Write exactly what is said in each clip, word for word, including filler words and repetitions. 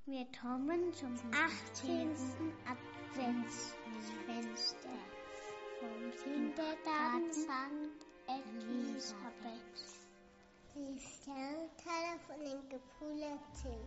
Wir kommen zum achtzehnten Adventsfenster vom Kindergarten Sankt Elisabeth. Die Sternteile von dem Gefühl erzählt.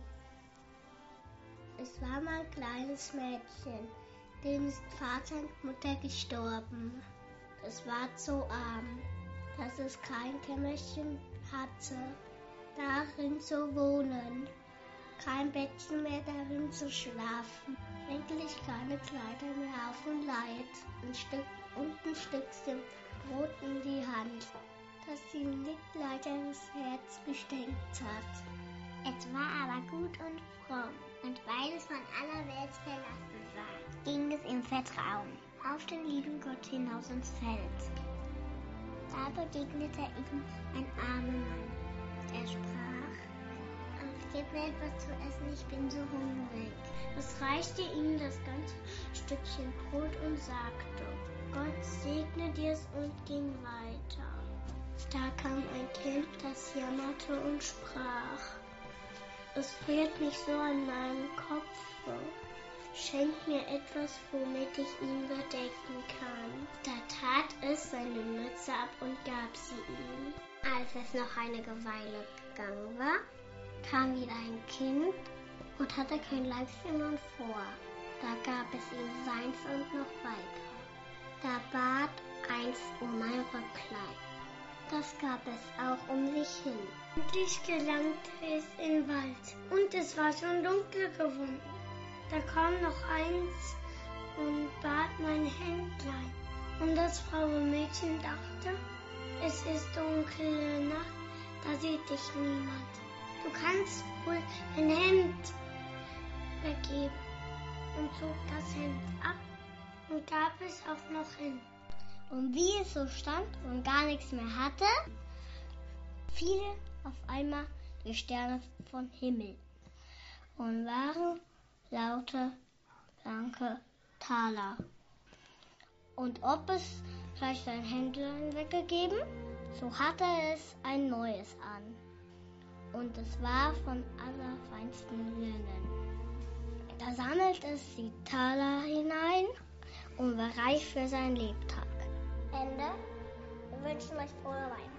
Es war mal ein kleines Mädchen, dem ist Vater und Mutter gestorben. Es war so arm, dass es kein Kämmerchen hatte, darin zu wohnen. Kein Bettchen mehr darin zu schlafen, endlich keine Kleider mehr auf und Leid, ein Stück und ein Stückchen Brot in die Hand, das ihm mitleidiges Herz beschenkt hat. Es war aber gut und fromm, und weil es von aller Welt verlassen war, ging es im Vertrauen auf den lieben Gott hinaus ins Feld. Da begegnete ihm ein armer Mann, der sprach: Gib mir etwas zu essen, ich bin so hungrig. Es reichte ihm das ganze Stückchen Brot und sagte: Gott segne dir's und ging weiter. Da kam ein Kind, das jammerte und sprach: Es friert mich so an meinem Kopfe. Schenk mir etwas, womit ich ihn bedecken kann. Da tat es seine Mütze ab und gab sie ihm. Als es noch einige Weile gegangen war, kam wieder ein Kind und hatte kein Leibchen vor. Da gab es ihm seins und noch weiter. Da bat eins um ein Röcklein. Das gab es auch um sich hin. Endlich gelangte es in den Wald und es war schon dunkel geworden. Da kam noch eins und bat mein Händlein. Und das Frauenmädchen dachte: Es ist dunkle Nacht, da sieht dich niemand. Du kannst wohl dein Hemd vergeben, und zog das Hemd ab und gab es auch noch hin. Und wie es so stand und gar nichts mehr hatte, fielen auf einmal die Sterne vom Himmel und waren laute, blanke Taler. Und ob es gleich sein Händlein weggegeben, so hatte es ein neues an. Und es war von allerfeinsten Linnen. Da sammelte es die Taler hinein und war reich für sein Lebtag. Ende. Wir wünschen euch frohe Weihnachten.